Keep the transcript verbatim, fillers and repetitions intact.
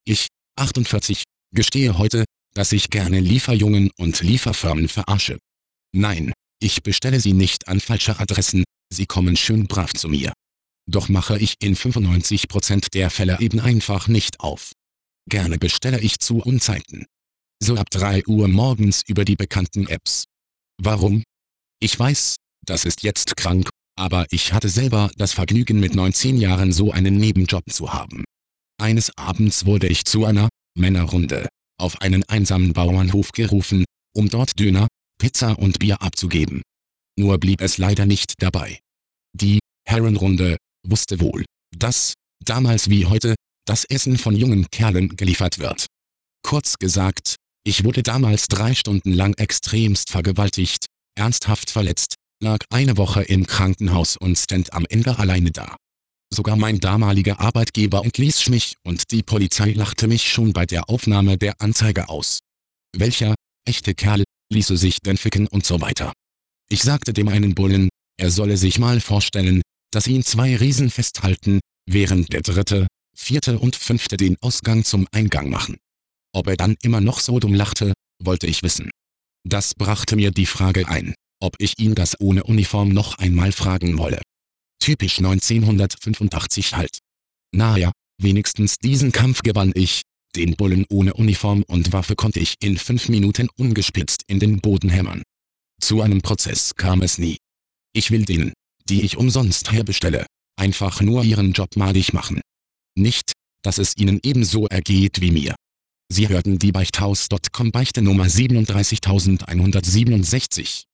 Ich, achtundvierzig, gestehe heute, dass ich gerne Lieferjungen und Lieferfirmen verarsche. Nein, ich bestelle sie nicht an falsche Adressen, sie kommen schön brav zu mir. Doch mache ich in fünfundneunzig Prozent der Fälle eben einfach nicht auf. Gerne bestelle ich zu Unzeiten. So ab drei Uhr morgens über die bekannten Apps. Warum? Ich weiß, das ist jetzt krank, aber ich hatte selber das Vergnügen mit neunzehn Jahren so einen Nebenjob zu haben. Eines Abends wurde ich zu einer Männerrunde auf einen einsamen Bauernhof gerufen, um dort Döner, Pizza und Bier abzugeben. Nur blieb es leider nicht dabei. Die Herrenrunde wusste wohl, dass, damals wie heute, das Essen von jungen Kerlen geliefert wird. Kurz gesagt, ich wurde damals drei Stunden lang extremst vergewaltigt, ernsthaft verletzt, lag eine Woche im Krankenhaus und stand am Ende alleine da. Sogar mein damaliger Arbeitgeber entließ mich und die Polizei lachte mich schon bei der Aufnahme der Anzeige aus. Welcher echte Kerl ließe sich denn ficken und so weiter. Ich sagte dem einen Bullen, er solle sich mal vorstellen, dass ihn zwei Riesen festhalten, während der dritte, vierte und fünfte den Ausgang zum Eingang machen. Ob er dann immer noch so dumm lachte, wollte ich wissen. Das brachte mir die Frage ein, ob ich ihn das ohne Uniform noch einmal fragen wolle. Typisch neunzehnhundertfünfundachtzig halt. Naja, wenigstens diesen Kampf gewann ich, den Bullen ohne Uniform und Waffe konnte ich in fünf Minuten ungespitzt in den Boden hämmern. Zu einem Prozess kam es nie. Ich will denen, die ich umsonst herbestelle, einfach nur ihren Job madig machen. Nicht, dass es ihnen ebenso ergeht wie mir. Sie hörten die Beichthaus Punkt com Beichte Nummer siebenunddreißigtausendzweihundertsiebenundsechzig.